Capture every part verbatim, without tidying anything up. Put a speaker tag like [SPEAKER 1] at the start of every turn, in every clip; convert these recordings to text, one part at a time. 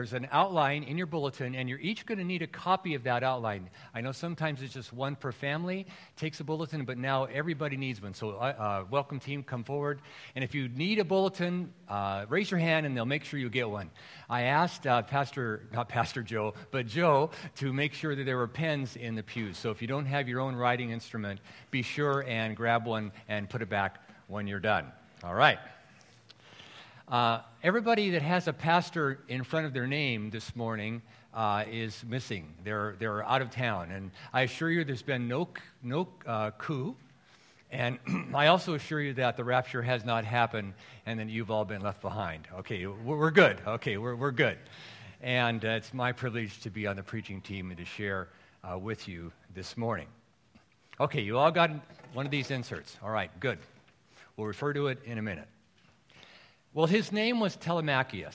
[SPEAKER 1] There's an outline in your bulletin, and you're each going to need a copy of that outline. I know sometimes it's just one per family takes a bulletin, but now everybody needs one. So uh, welcome team, come forward. And if you need a bulletin, uh, raise your hand, and they'll make sure you get one. I asked uh, Pastor, not Pastor Joe, but Joe, to make sure that there were pens in the pews. So if you don't have your own writing instrument, be sure and grab one and put it back when you're done. All right. Uh, everybody that has a pastor in front of their name this morning uh, is missing. They're they're out of town, and I assure you, there's been no no uh, coup. And I also assure you that the rapture has not happened, and that you've all been left behind. Okay, we're good. Okay, we're we're good. And uh, it's my privilege to be on the preaching team and to share uh, with you this morning. Okay, you all got one of these inserts. All right, good. We'll refer to it in a minute. Well, his name was Telemachus,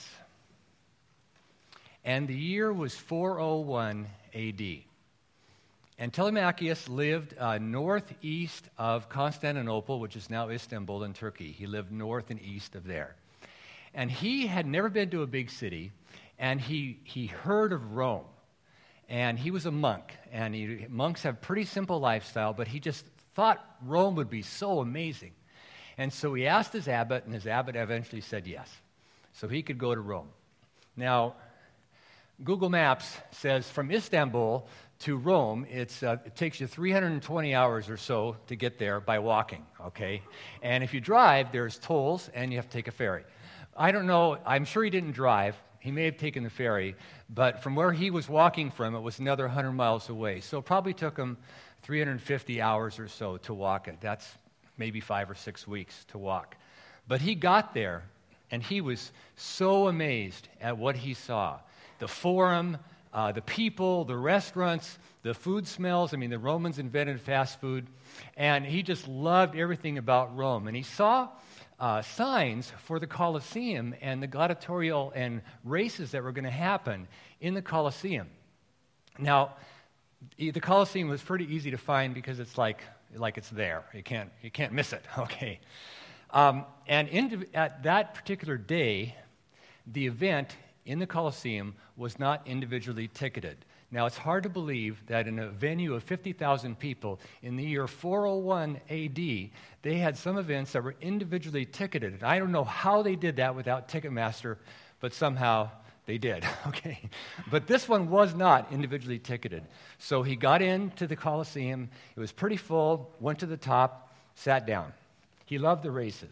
[SPEAKER 1] and the year was four oh one A D. And Telemachus lived uh, northeast of Constantinople, which is now Istanbul in Turkey. He lived north and east of there. And he had never been to a big city, and he, he heard of Rome. And he was a monk, and he, monks have pretty simple lifestyle, but he just thought Rome would be so amazing. And so he asked his abbot, and his abbot eventually said yes. So he could go to Rome. Now, Google Maps says from Istanbul to Rome, it's, uh, it takes you three hundred twenty hours or so to get there by walking, okay? And if you drive, there's tolls, and you have to take a ferry. I don't know, I'm sure he didn't drive. He may have taken the ferry, but from where he was walking from, it was another one hundred miles away. So it probably took him three hundred fifty hours or so to walk it. That's maybe five or six weeks to walk. But he got there, and he was so amazed at what he saw. The forum, uh, the people, the restaurants, the food smells. I mean, the Romans invented fast food, and he just loved everything about Rome. And he saw uh, signs for the Colosseum and the gladiatorial and races that were going to happen in the Colosseum. Now, the Colosseum was pretty easy to find because it's like like it's there. You can't you can't miss it. Okay, um, and in, at that particular day, the event in the Colosseum was not individually ticketed. Now, it's hard to believe that in a venue of fifty thousand people in the year four oh one A D, they had some events that were individually ticketed. And I don't know how they did that without Ticketmaster, but somehow they did, okay? But this one was not individually ticketed. So he got into the Colosseum. It was pretty full, went to the top, sat down. He loved the races.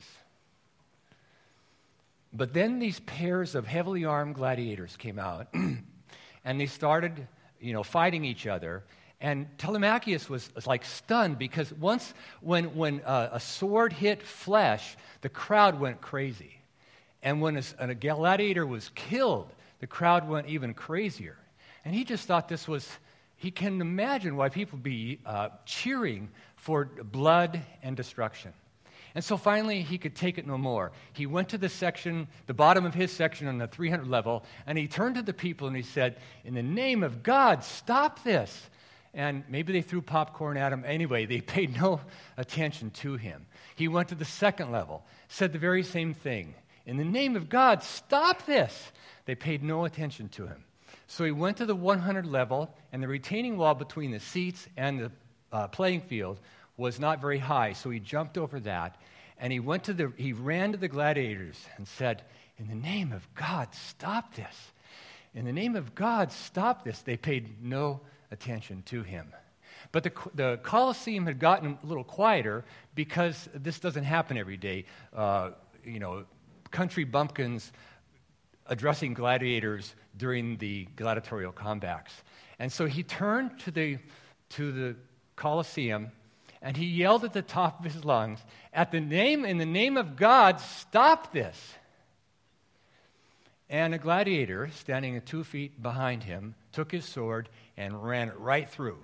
[SPEAKER 1] But then these pairs of heavily armed gladiators came out, and they started, you know, fighting each other. And Telemachus was, was like stunned because once when, when uh, a sword hit flesh, the crowd went crazy. And when a, a gladiator was killed, the crowd went even crazier. And he just thought this was, he can imagine why people be uh, cheering for blood and destruction. And so finally, he could take it no more. He went to the section, the bottom of his section on the three hundred level, and he turned to the people and he said, "In the name of God, stop this." And maybe they threw popcorn at him. Anyway, they paid no attention to him. He went to the second level, said the very same thing. "In the name of God, stop this." They paid no attention to him. So he went to the one hundred level, and the retaining wall between the seats and the uh, playing field was not very high. So he jumped over that, and he went to the he ran to the gladiators and said, "In the name of God, stop this. In the name of God, stop this." They paid no attention to him. But the the Colosseum had gotten a little quieter because this doesn't happen every day. Uh, you know, country bumpkins addressing gladiators during the gladiatorial combats. And so he turned to the to the Colosseum, and he yelled at the top of his lungs, "At the name, in the name of God, stop this." And a gladiator, standing two feet behind him, took his sword and ran it right through.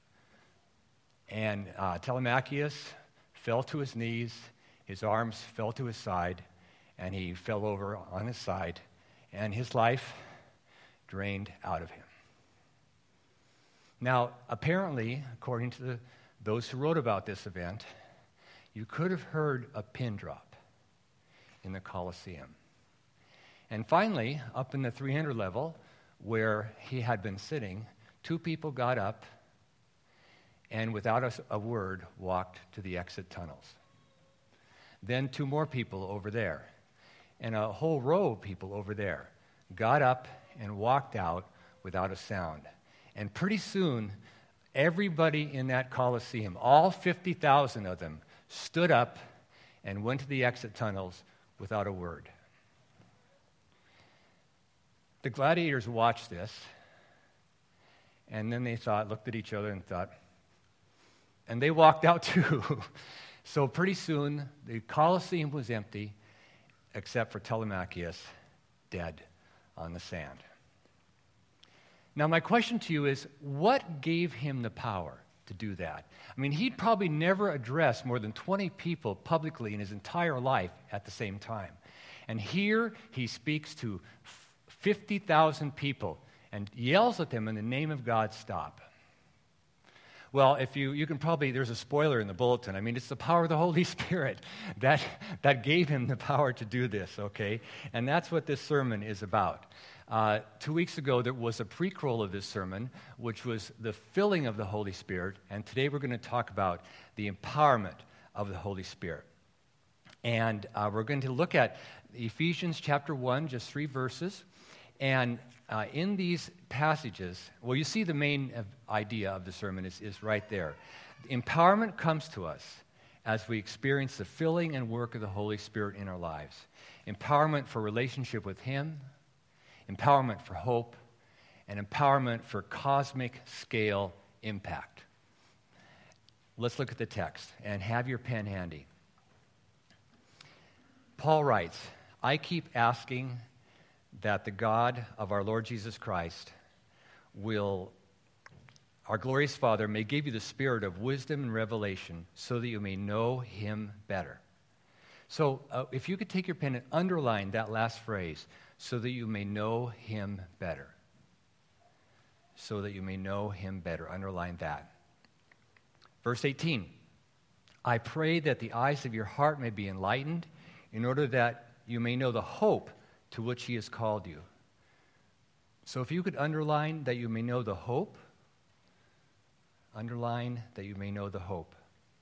[SPEAKER 1] And uh, Telemachus fell to his knees, his arms fell to his side, and he fell over on his side, and his life drained out of him. Now, apparently, according to the, those who wrote about this event, you could have heard a pin drop in the Colosseum. And finally, up in the three hundred level, where he had been sitting, two people got up and without a, a word walked to the exit tunnels. Then two more people over there, and a whole row of people over there got up and walked out without a sound. And pretty soon, everybody in that Colosseum, all fifty thousand of them, stood up and went to the exit tunnels without a word. The gladiators watched this, and then they thought, looked at each other and thought, and they walked out too. So pretty soon, the Colosseum was empty, except for Telemachus, dead on the sand. Now, my question to you is, what gave him the power to do that? I mean, he'd probably never addressed more than twenty people publicly in his entire life at the same time. And here he speaks to fifty thousand people and yells at them in the name of God, stop. Well, if you, you can probably, there's a spoiler in the bulletin. I mean, it's the power of the Holy Spirit that, that gave him the power to do this, okay? And that's what this sermon is about. Uh, two weeks ago, there was a prequel of this sermon, which was the filling of the Holy Spirit. And today we're going to talk about the empowerment of the Holy Spirit. And uh, we're going to look at Ephesians chapter one, just three verses. And uh, in these passages, well, you see the main idea of the sermon is, is right there. Empowerment comes to us as we experience the filling and work of the Holy Spirit in our lives. Empowerment for relationship with Him, empowerment for hope, and empowerment for cosmic scale impact. Let's look at the text and have your pen handy. Paul writes, I keep asking that the God of our Lord Jesus Christ will, our glorious Father, may give you the spirit of wisdom and revelation so that you may know Him better. So uh, if you could take your pen and underline that last phrase, so that you may know Him better. So that you may know Him better. Underline that. Verse eighteen, I pray that the eyes of your heart may be enlightened in order that you may know the hope to which He has called you. So if you could underline that you may know the hope, underline that you may know the hope.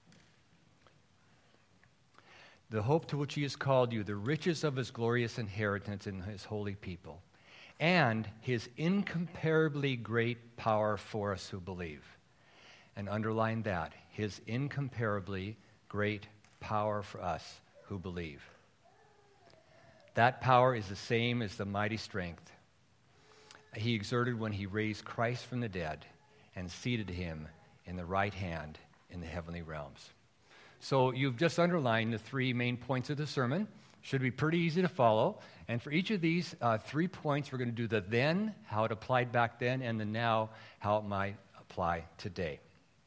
[SPEAKER 1] The hope to which He has called you, the riches of His glorious inheritance in His holy people, and His incomparably great power for us who believe. And underline that, His incomparably great power for us who believe. That power is the same as the mighty strength He exerted when He raised Christ from the dead and seated Him in the right hand in the heavenly realms. So you've just underlined the three main points of the sermon. Should be pretty easy to follow. And for each of these uh, three points, we're going to do the then, how it applied back then, and the now, how it might apply today.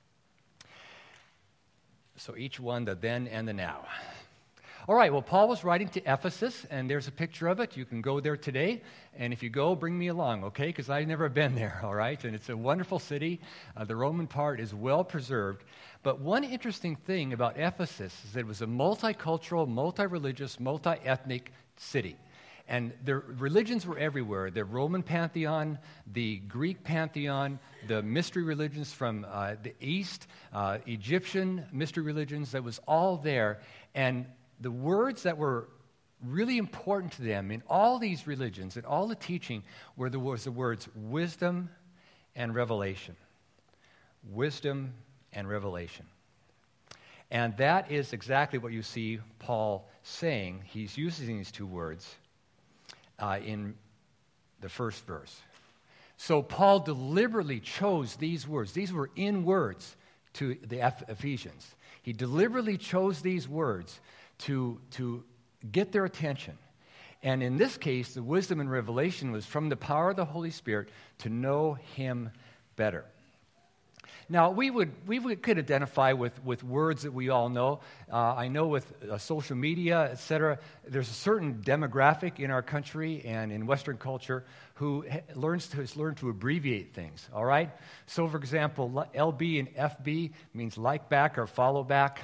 [SPEAKER 1] So each one, the then and the now. All right, well, Paul was writing to Ephesus, and there's a picture of it. You can go there today, and if you go, bring me along, okay? Because I've never been there, all right? And it's a wonderful city. Uh, the Roman part is well preserved. But one interesting thing about Ephesus is that it was a multicultural, multi-religious, multi-ethnic city. And the religions were everywhere. The Roman pantheon, the Greek pantheon, the mystery religions from uh, the East, uh, Egyptian mystery religions, that was all there. And the words that were really important to them in all these religions and all the teaching were the, was the words wisdom and revelation. Wisdom and revelation. And that is exactly what you see Paul saying. He's using these two words uh, in the first verse. So Paul deliberately chose these words. These were in words to the Ephesians. He deliberately chose these words to, to get their attention. And in this case, the wisdom and revelation was from the power of the Holy Spirit to know Him better. Now, we would we would, could identify with, with words that we all know. Uh, I know with uh, social media, et cetera, there's a certain demographic in our country and in Western culture who ha- learns to, has learned to abbreviate things, all right? So, for example, L B and F B means like back or follow back.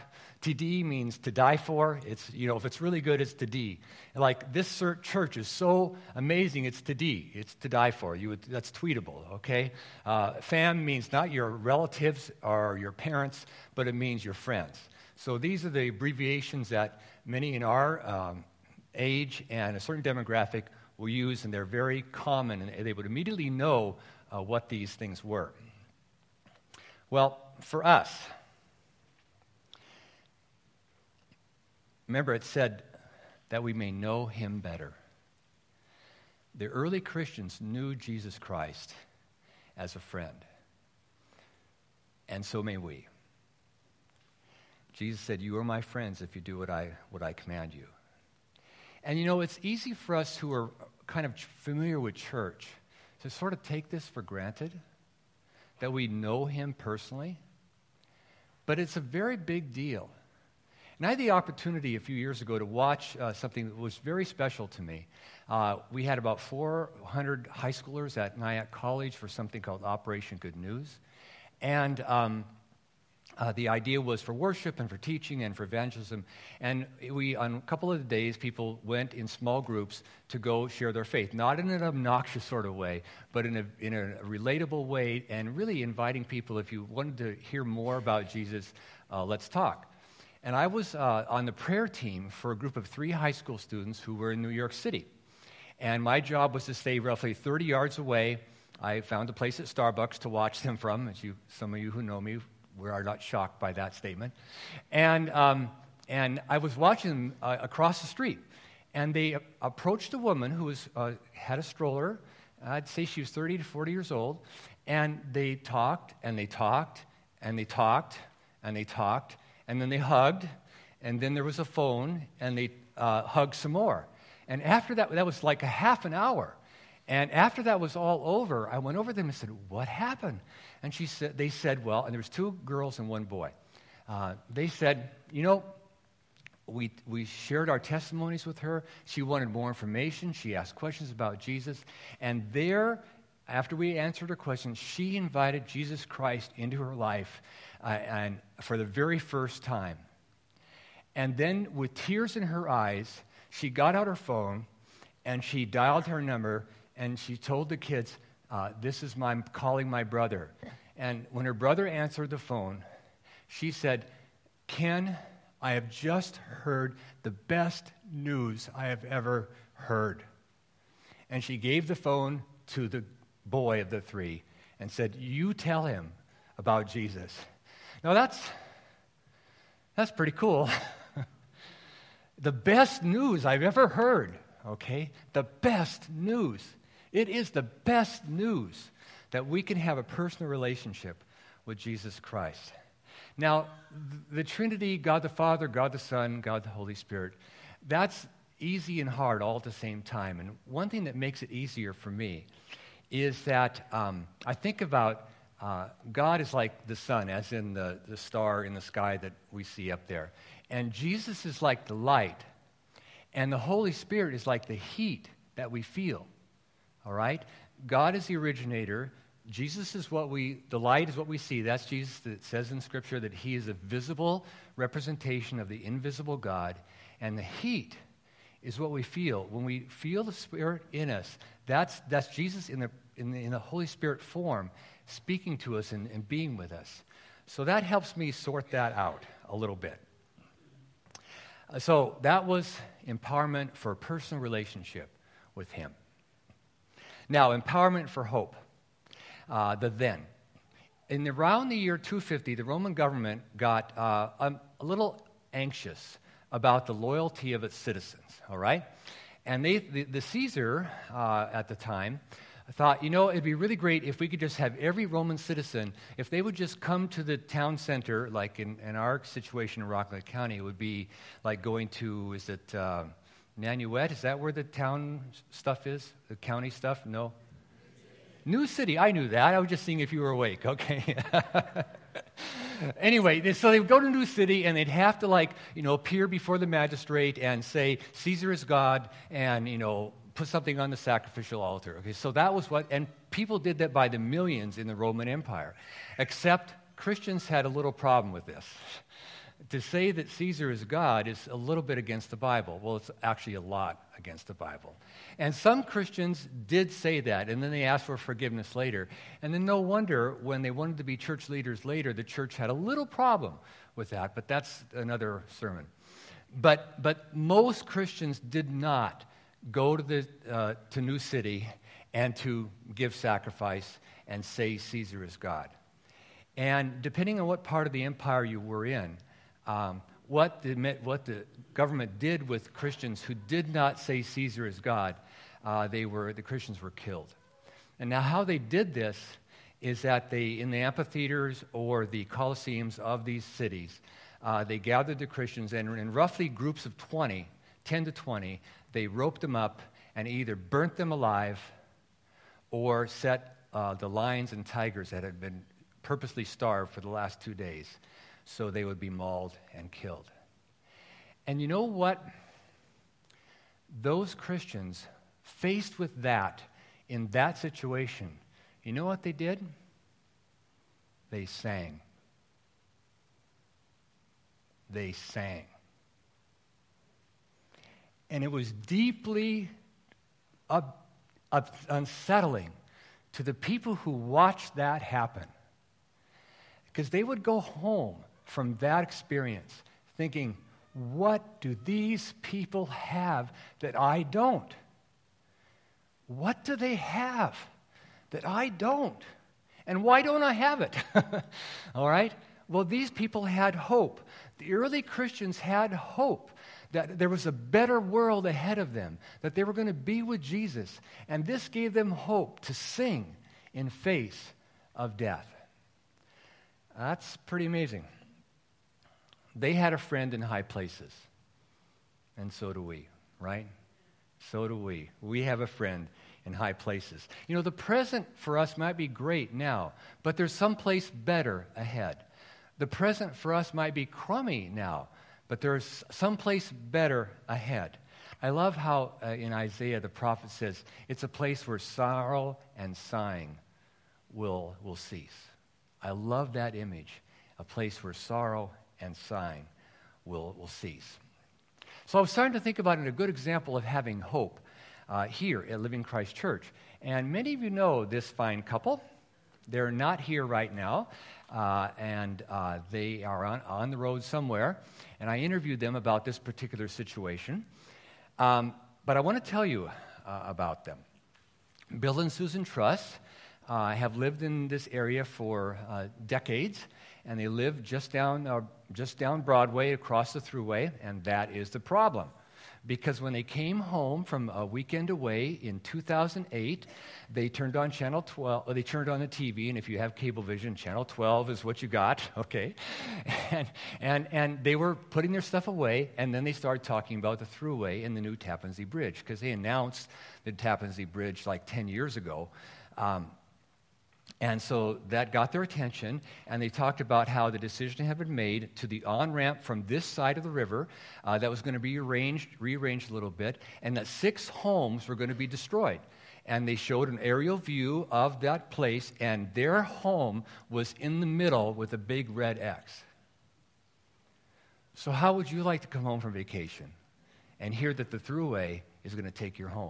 [SPEAKER 1] T-D means to die for. It's, you know, if it's really good, it's to-D. Like, this church is so amazing, it's to-D. It's to die for. You would, that's tweetable, okay? Uh, fam means not your relatives or your parents, but it means your friends. So these are the abbreviations that many in our um, age and a certain demographic will use, and they're very common, and they would immediately know uh, what these things were. Well, for us, remember, it said that we may know him better. The early Christians knew Jesus Christ as a friend, and so may we. Jesus said, "You are my friends if you do what I what I command you." And you know, it's easy for us who are kind of familiar with church to sort of take this for granted, that we know him personally, but it's a very big deal. And I had the opportunity a few years ago to watch uh, something that was very special to me. Uh, we had about four hundred high schoolers at Nyack College for something called Operation Good News. And um, uh, the idea was for worship and for teaching and for evangelism. And we, on a couple of days, people went in small groups to go share their faith, not in an obnoxious sort of way, but in a, in a relatable way, and really inviting people, if you wanted to hear more about Jesus, uh, let's talk. And I was uh, on the prayer team for a group of three high school students who were in New York City. And my job was to stay roughly thirty yards away. I found a place at Starbucks to watch them from, as you, some of you who know me we are not shocked by that statement. And um, and I was watching them uh, across the street. And they a- approached a woman who was uh, had a stroller. I'd say she was thirty to forty years old. And they talked, and they talked, and they talked, and they talked. And then they hugged, and then there was a phone, and they uh, hugged some more. And after that, that was like a half an hour. And after that was all over, I went over to them and said, "What happened?" And she said, they said, well, and there was two girls and one boy. Uh, they said, you know, we we shared our testimonies with her. She wanted more information. She asked questions about Jesus. And there, after we answered her questions, she invited Jesus Christ into her life uh, and for the very first time. And then with tears in her eyes, she got out her phone and she dialed her number and she told the kids, uh, this is my calling my brother. And when her brother answered the phone, she said, "Ken, I have just heard the best news I have ever heard." And she gave the phone to the boy of the three and said, "You tell him about Jesus." Now that's that's pretty cool. The best news I've ever heard, okay? The best news. It is the best news that we can have a personal relationship with Jesus Christ. Now, the Trinity, God the Father, God the Son, God the Holy Spirit, that's easy and hard all at the same time. And one thing that makes it easier for me is that um, I think about uh, God is like the sun, as in the, the star in the sky that we see up there. And Jesus is like the light. And the Holy Spirit is like the heat that we feel. All right? God is the originator. Jesus is what we, the light is what we see. That's Jesus that says in Scripture that he is a visible representation of the invisible God. And the heat is what we feel. When we feel the Spirit in us, that's that's Jesus in the in the, in the Holy Spirit form speaking to us and, and being with us. So that helps me sort that out a little bit. Uh, so that was empowerment for a personal relationship with him. Now, empowerment for hope. Uh, the then. In around the year two fifty, the Roman government got uh, a, a little anxious about the loyalty of its citizens, all right? And they, the, the Caesar uh, at the time thought, you know, it'd be really great if we could just have every Roman citizen, if they would just come to the town center, like in, in our situation in Rockland County, it would be like going to, is it uh, Nanuet? Is that where the town stuff is? The county stuff? No? New City, I knew that. I was just seeing if you were awake, okay? Anyway, so they would go to New City, and they'd have to, like, you know, appear before the magistrate and say, Caesar is God, and, you know, put something on the sacrificial altar. Okay, so that was what, and people did that by the millions in the Roman Empire, except Christians had a little problem with this. to say that Caesar is God is a little bit against the Bible. Well, it's actually a lot against the Bible. And some Christians did say that, and then they asked for forgiveness later. And then no wonder when they wanted to be church leaders later, the church had a little problem with that, but that's another sermon. But but most Christians did not go to the uh, to New City and to give sacrifice and say Caesar is God. And depending on what part of the empire you were in, um, what the what the government did with Christians who did not say Caesar is God, uh, they were the Christians were killed. And now how they did this is that they, in the amphitheaters or the coliseums of these cities, uh, they gathered the Christians, and in roughly groups of twenty, ten to twenty, they roped them up and either burnt them alive or set uh, the lions and tigers that had been purposely starved for the last two days so they would be mauled and killed. And you know what? Those Christians, faced with that, in that situation, you know what they did? They sang. They sang. And it was deeply up, up, unsettling to the people who watched that happen. Because they would go home from that experience thinking, what do these people have that I don't? What do they have that I don't? And why don't I have it? All right? Well, these people had hope. The early Christians had hope that there was a better world ahead of them, that they were going to be with Jesus. And this gave them hope to sing in face of death. That's pretty amazing. They had a friend in high places. And so do we, right? So do we. We have a friend in high places. You know, the present for us might be great now, but there's someplace better ahead. The present for us might be crummy now, but there's someplace better ahead. I love how uh, in Isaiah the prophet says, it's a place where sorrow and sighing will, will cease. I love that image, a place where sorrow and sighing will, will cease. So I was starting to think about it, a good example of having hope uh, here at Living Christ Church. And many of you know this fine couple. They're not here right now, uh, and uh, they are on, on the road somewhere. And I interviewed them about this particular situation. Um, but I want to tell you uh, about them. Bill and Susan Truss uh, have lived in this area for uh, decades, and they live just down uh, just down Broadway across the Thruway, and that is the problem. Because when they came home from a weekend away in two thousand eight, they turned on Channel twelve, or they turned on the T V, and if you have Cablevision, Channel twelve is what you got, okay? And, and, and they were putting their stuff away, and then they started talking about the Thruway and the new Tappan Zee Bridge, because they announced the Tappan Zee Bridge like ten years ago. Um, And so that got their attention, and they talked about how the decision had been made to the on-ramp from this side of the river uh, that was going to be arranged, rearranged a little bit, and that six homes were going to be destroyed. And they showed an aerial view of that place, and their home was in the middle with a big red X. So how would you like to come home from vacation and hear that the Thruway is going to take your home?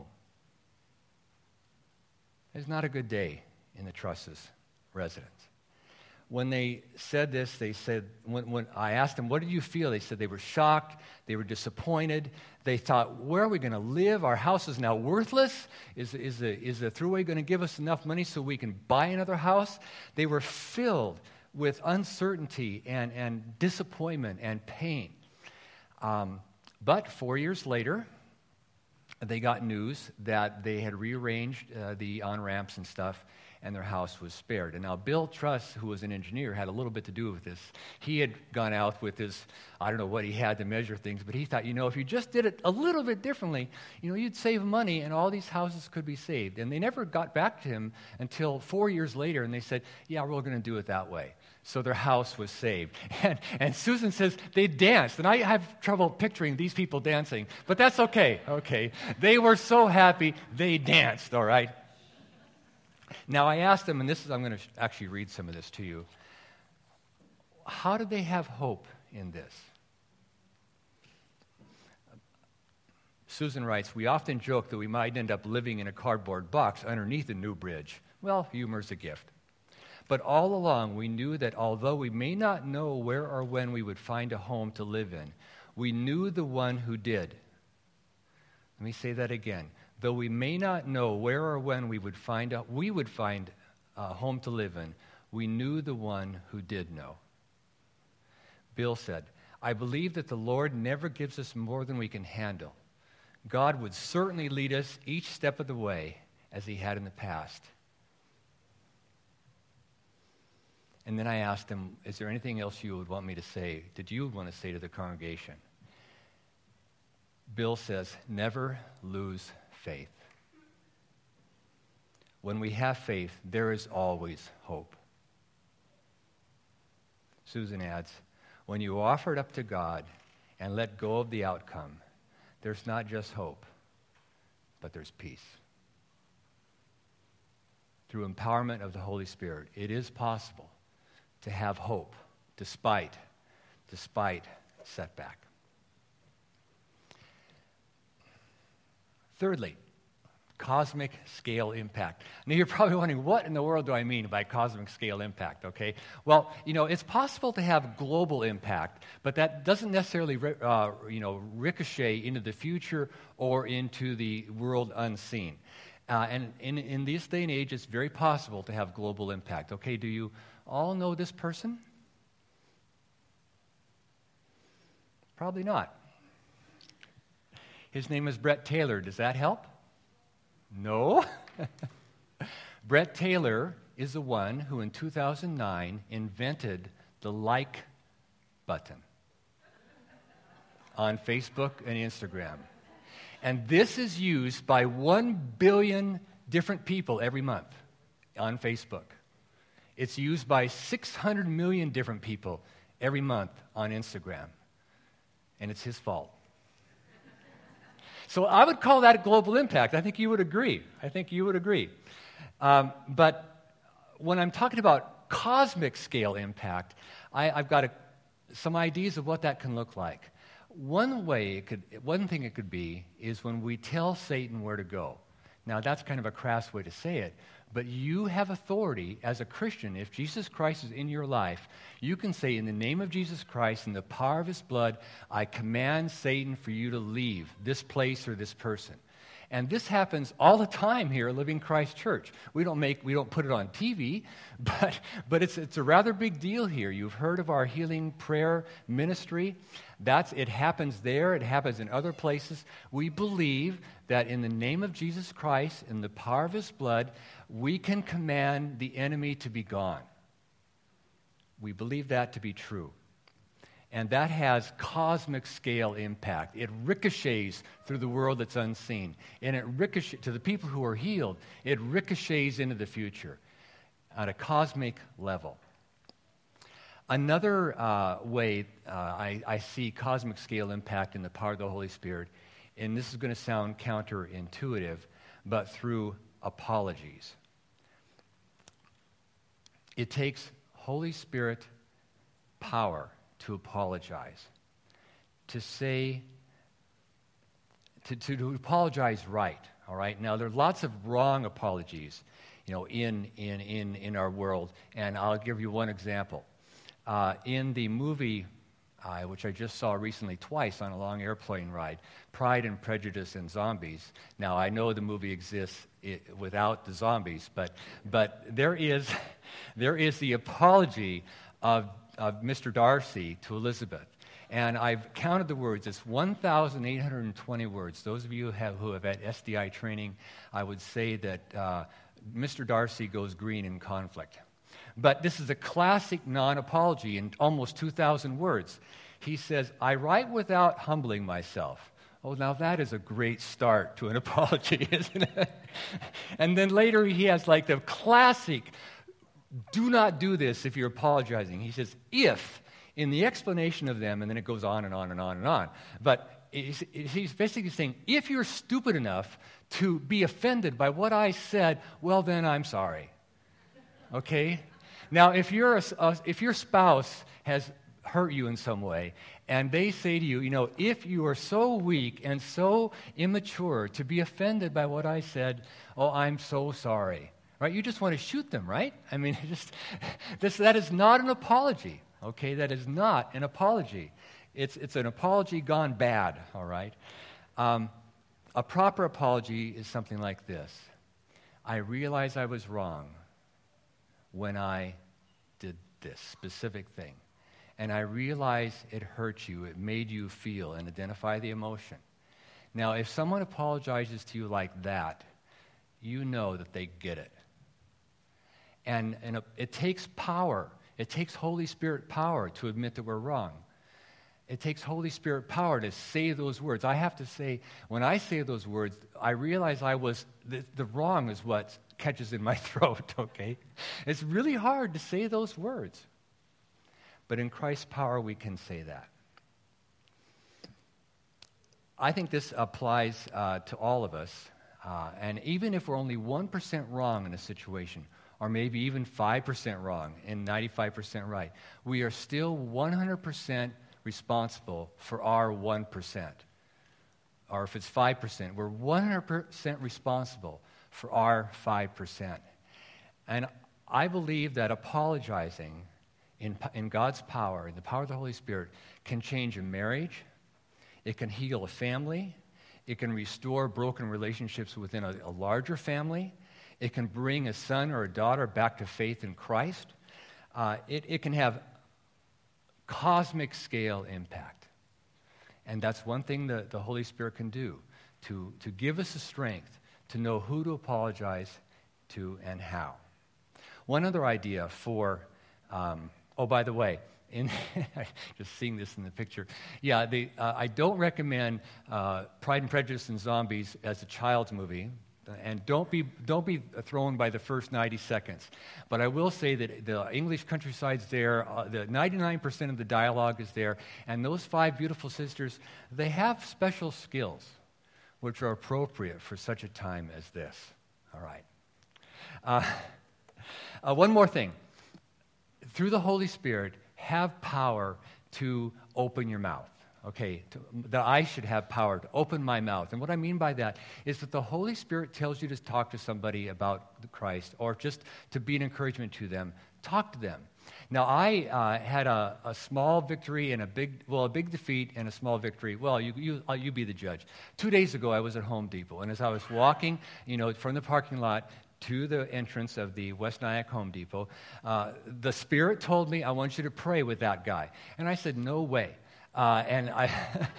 [SPEAKER 1] It's not a good day in the Trusses' residence. When they said this, they said, when, when I asked them, what did you feel? They said they were shocked, they were disappointed. They thought, where are we going to live? Our house is now worthless. Is, is, the, is the Thruway going to give us enough money so we can buy another house? They were filled with uncertainty and, and disappointment and pain. Um, but four years later, they got news that they had rearranged uh, the on-ramps and stuff, and their house was spared. And now Bill Truss, who was an engineer, had a little bit to do with this. He had gone out with his, I don't know what he had to measure things, but he thought, you know, if you just did it a little bit differently, you know, you'd save money and all these houses could be saved. And they never got back to him until four years later, and they said, yeah, we're going to do it that way. So their house was saved. And, and Susan says they danced. And I have trouble picturing these people dancing, but that's okay, okay. They were so happy, they danced, all right? Now, I asked them, and this is, I'm going to actually read some of this to you. How did they have hope in this. Susan writes, we often joke that we might end up living in a cardboard box underneath a new bridge. Well, humor's a gift. But all along, we knew that although we may not know where or when we would find a home to live in, we knew the one who did. Let me say that again. Though we may not know where or when we would find a, we would find a home to live in, we knew the one who did know. Bill said, I believe that the Lord never gives us more than we can handle. God would certainly lead us each step of the way as he had in the past. And then I asked him, is there anything else you would want me to say, that you would want to say to the congregation? Bill says, never lose faith. When we have faith, there is always hope. Susan adds, when you offer it up to God and let go of the outcome, there's not just hope, but there's peace. Through empowerment of the Holy Spirit, it is possible to have hope despite, despite setback. Thirdly, cosmic scale impact. Now you're probably wondering, what in the world do I mean by cosmic scale impact, okay? Well, you know, it's possible to have global impact, but that doesn't necessarily, uh, you know, ricochet into the future or into the world unseen. Uh, and in, in this day and age, it's very possible to have global impact. Okay, do you all know this person? Probably not. His name is Brett Taylor. Does that help? No. Brett Taylor is the one who in two thousand nine invented the like button on Facebook and Instagram. And this is used by one billion different people every month on Facebook. It's used by six hundred million different people every month on Instagram. And it's his fault. So I would call that a global impact. I think you would agree. I think you would agree. Um, but when I'm talking about cosmic scale impact, I, I've got a, some ideas of what that can look like. One way it could, one thing it could be is when we tell Satan where to go. Now that's kind of a crass way to say it, but you have authority as a Christian. If Jesus Christ is in your life, you can say, in the name of Jesus Christ, in the power of his blood, I command Satan for you to leave this place or this person. And this happens all the time here at Living Christ Church. We don't make, we don't put it on T V, but, but it's, it's a rather big deal here. You've heard of our healing prayer ministry. That's, it happens there. It happens in other places. We believe that in the name of Jesus Christ, in the power of his blood, we can command the enemy to be gone. We believe that to be true. And that has cosmic scale impact. It ricochets through the world that's unseen. And it ricochets, to the people who are healed, it ricochets into the future at a cosmic level. Another uh, way uh, I, I see cosmic scale impact in the power of the Holy Spirit, and this is going to sound counterintuitive, but through apologies. It takes Holy Spirit power to apologize, to say, to, to, to apologize right, all right? Now, there are lots of wrong apologies, you know, in, in, in, in our world, and I'll give you one example. Uh, in the movie, uh, which I just saw recently twice on a long airplane ride, Pride and Prejudice and Zombies. Now, I know the movie exists it, without the zombies, but, but there is, there is the apology of of Mister Darcy to Elizabeth. And I've counted the words. It's one thousand eight hundred twenty words. Those of you who have, who have had S D I training, I would say that uh, Mister Darcy goes green in conflict. But this is a classic non-apology in almost two thousand words. He says, I write without humbling myself. Oh, now that is a great start to an apology, isn't it? And then later he has like the classic, do not do this if you're apologizing. He says, if, in the explanation of them, and then it goes on and on and on and on. But he's basically saying, if you're stupid enough to be offended by what I said, well, then I'm sorry. Okay? Now, if, you're a, if your spouse has hurt you in some way, and they say to you, you know, if you are so weak and so immature to be offended by what I said, oh, I'm so sorry. Right? You just want to shoot them, right? I mean, just this that is not an apology. Okay, that is not an apology. It's it's an apology gone bad. All right. Um, a proper apology is something like this: I realize I was wrong when I did this specific thing, and I realize it hurt you, it made you feel, and identify the emotion. Now, if someone apologizes to you like that, you know that they get it. And, and it takes power. It takes Holy Spirit power to admit that we're wrong. It takes Holy Spirit power to say those words. I have to say, when I say those words, I realize I was, the, the wrong is what catches in my throat, okay? It's really hard to say those words. But in Christ's power, we can say that. I think this applies uh, to all of us. Uh, and even if we're only one percent wrong in a situation, or maybe even five percent wrong and ninety-five percent right, we are still one hundred percent responsible for our one percent. Or if it's five percent, we're one hundred percent responsible for our five percent. And I believe that apologizing in, in God's power, in the power of the Holy Spirit, can change a marriage, it can heal a family, it can restore broken relationships within a, a larger family, it can bring a son or a daughter back to faith in Christ. Uh, it, it can have cosmic scale impact. And that's one thing that the Holy Spirit can do, to, to give us the strength to know who to apologize to and how. One other idea for, um, oh, by the way, in just seeing this in the picture, yeah, the, uh, I don't recommend uh, Pride and Prejudice and Zombies as a child's movie. And don't be don't be thrown by the first ninety seconds. But I will say that the English countryside's there, uh, the ninety-nine percent of the dialogue is there, and those five beautiful sisters, they have special skills which are appropriate for such a time as this. All right. Uh, uh, one more thing. Through the Holy Spirit, have power to open your mouth. Okay, to, that I should have power to open my mouth. And what I mean by that is that the Holy Spirit tells you to talk to somebody about Christ, or just to be an encouragement to them. Talk to them. Now, I uh, had a, a small victory and a big, well, a big defeat and a small victory. Well, you you uh, you be the judge. Two days ago, I was at Home Depot, and as I was walking, you know, from the parking lot to the entrance of the West Nyack Home Depot, uh, the Spirit told me, I want you to pray with that guy. And I said, no way. Uh, and I,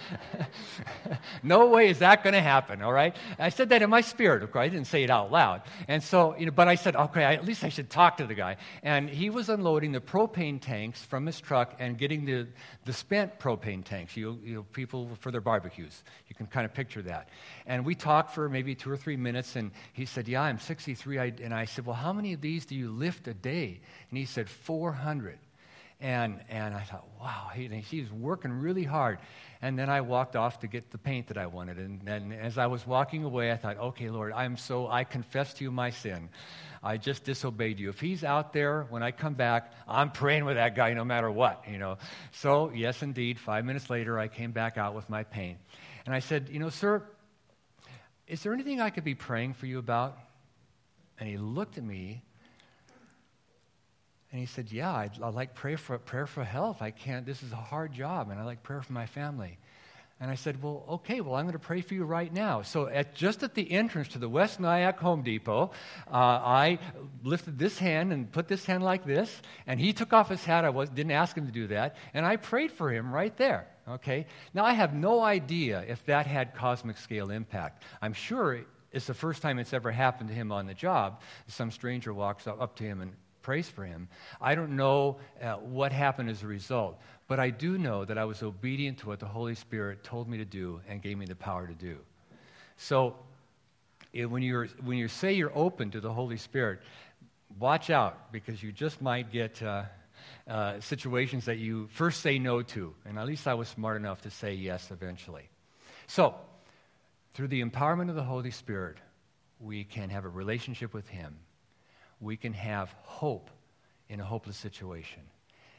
[SPEAKER 1] no way is that going to happen, all right? I said that in my spirit, of course. I didn't say it out loud. And so, you know, but I said, okay, I, at least I should talk to the guy. And he was unloading the propane tanks from his truck and getting the, the spent propane tanks, you, you know, people for their barbecues. You can kind of picture that. And we talked for maybe two or three minutes, and he said, yeah, I'm sixty-three. I, and I said, well, how many of these do you lift a day? And he said, four hundred. And and I thought, wow, he, he's working really hard. And then I walked off to get the paint that I wanted. And then as I was walking away, I thought, okay, Lord, I'm so, I confess to you my sin. I just disobeyed you. If he's out there when I come back, I'm praying with that guy no matter what, you know. So, yes, indeed, five minutes later, I came back out with my paint. And I said, you know, sir, is there anything I could be praying for you about? And he looked at me. And he said, yeah, I'd, I'd like prayer for, prayer for health. I can't, this is a hard job, and I'd like prayer for my family. And I said, well, okay, well, I'm going to pray for you right now. So at, just at the entrance to the West Nyack Home Depot, uh, I lifted this hand and put this hand like this, and he took off his hat. I was, didn't ask him to do that, and I prayed for him right there. Okay? Now, I have no idea if that had cosmic scale impact. I'm sure it's the first time it's ever happened to him on the job. Some stranger walks up, up to him and prays for him. I don't know uh, what happened as a result, but I do know that I was obedient to what the Holy Spirit told me to do and gave me the power to do. So it, when you're when you say you're open to the Holy Spirit, watch out, because you just might get uh, uh, situations that you first say no to, and at least I was smart enough to say yes eventually. So through the empowerment of the Holy Spirit, we can have a relationship with Him. We can have hope in a hopeless situation.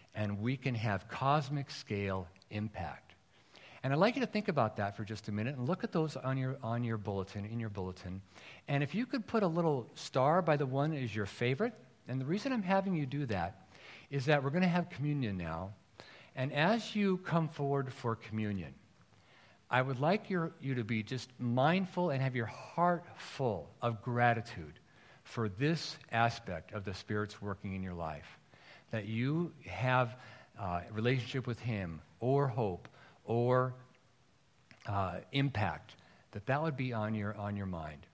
[SPEAKER 1] and we can have cosmic scale impact. And I'd like you to think about that for just a minute and look at those on your on your bulletin, in your bulletin. And if you could put a little star by the one that is your favorite, and the reason I'm having you do that is that we're going to have communion now. And as you come forward for communion, I would like your, you to be just mindful and have your heart full of gratitude for this aspect of the Spirit's working in your life. That you have uh, a relationship with Him, or hope, or uh, impact, that that would be on your on your mind.